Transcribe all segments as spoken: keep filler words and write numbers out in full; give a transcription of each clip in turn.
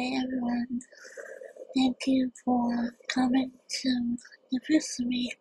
Hey everyone, thank you for coming to the first week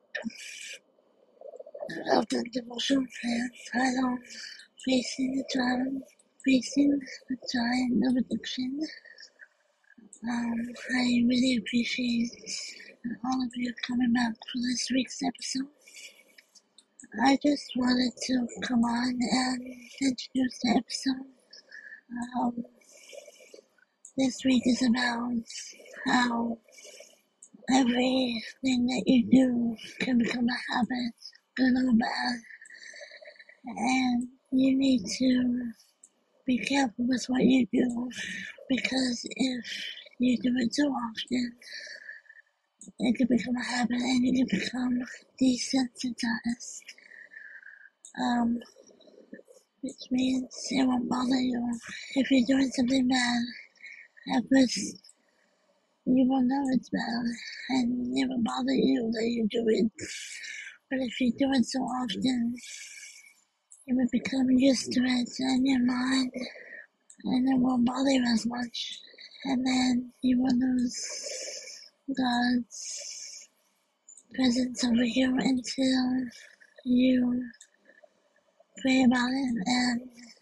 of the devotional plan titled Facing the Giant, Facing the Giant of Addiction. Um, I really appreciate all of you coming back for this week's episode. I just wanted to come on and introduce the episode. Um, this week is about how everything that you do can become a habit, good or bad, and you need to be careful with what you do, because if you do it too often, it can become a habit and you can become desensitized, um, which means it won't bother you. If you're doing something bad, at first you will know it's bad, and it will bother you that you do it. But if you do it so often, you will become used to it in your mind, and it won't bother you as much. And then you will lose God's presence over you until you pray about it and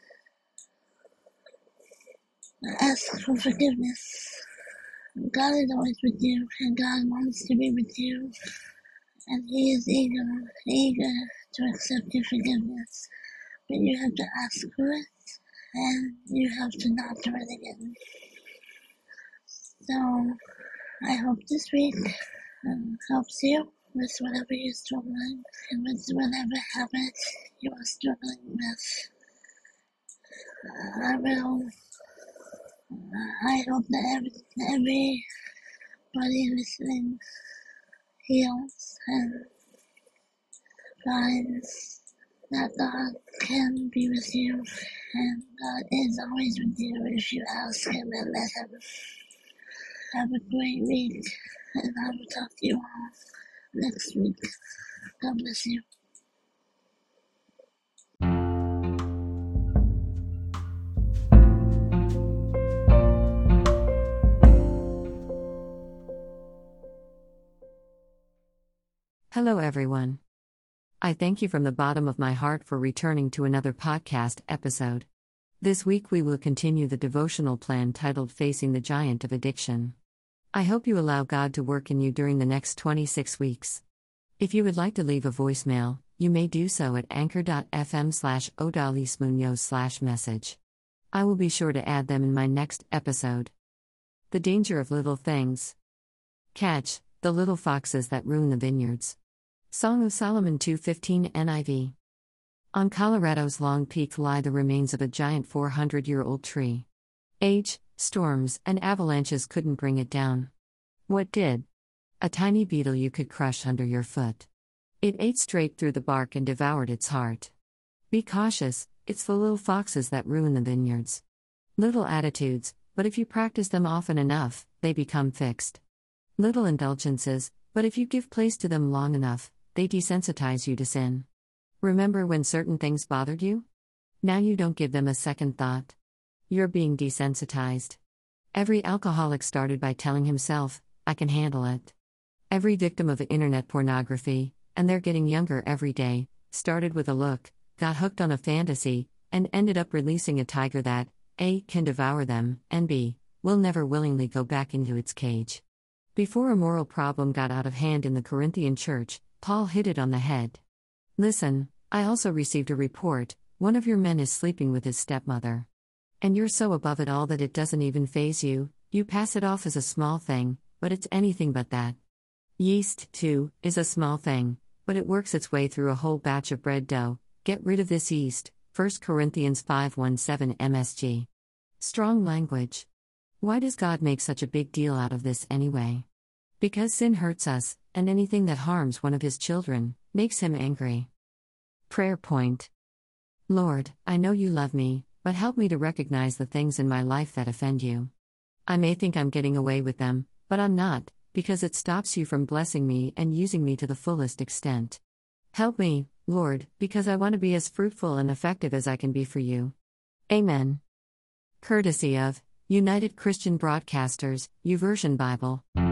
ask for forgiveness. God is always with you, and God wants to be with you, and He is eager, eager to accept your forgiveness. But you have to ask for it, and you have to not do it again. So, I hope this week um, helps you with whatever you're struggling and with whatever habit you are struggling with. Uh, I will, uh, I hope that every, everybody listening heals and finds that God can be with you, and God is always with you if you ask Him and let Him. Have a great week, and I will talk to you all next week. God bless you. Hello everyone. I thank you from the bottom of my heart for returning to another podcast episode. This week we will continue the devotional plan titled Facing the Giant of Addiction. I hope you allow God to work in you during the next twenty-six weeks. If you would like to leave a voicemail, you may do so at anchor.fm slash odalismunoz slash message. I will be sure to add them in my next episode. The danger of little things. Catch, the little foxes that ruin the vineyards. Song of Solomon two fifteen N I V. On Colorado's Long Peak lie the remains of a giant four hundred year old tree. Age, storms, and avalanches couldn't bring it down. What did? A tiny beetle you could crush under your foot. It ate straight through the bark and devoured its heart. Be cautious, it's the little foxes that ruin the vineyards. Little attitudes, but if you practice them often enough, they become fixed. Little indulgences, but if you give place to them long enough, they desensitize you to sin. Remember when certain things bothered you? Now you don't give them a second thought. You're being desensitized. Every alcoholic started by telling himself, I can handle it. Every victim of internet pornography, and they're getting younger every day, started with a look, got hooked on a fantasy, and ended up releasing a tiger that, A, can devour them, and B, will never willingly go back into its cage. Before a moral problem got out of hand in the Corinthian church, Paul hit it on the head. Listen, I also received a report, one of your men is sleeping with his stepmother. And you're so above it all that it doesn't even faze you, you pass it off as a small thing, but it's anything but that. Yeast, too, is a small thing, but it works its way through a whole batch of bread dough. Get rid of this yeast, First Corinthians five seventeen M S G. Strong language. Why does God make such a big deal out of this anyway? Because sin hurts us, and anything that harms one of His children makes Him angry. Prayer point. Lord, I know you love me, but help me to recognize the things in my life that offend you. I may think I'm getting away with them, but I'm not, because it stops you from blessing me and using me to the fullest extent. Help me, Lord, because I want to be as fruitful and effective as I can be for you. Amen. Courtesy of United Christian Broadcasters, YouVersion Bible.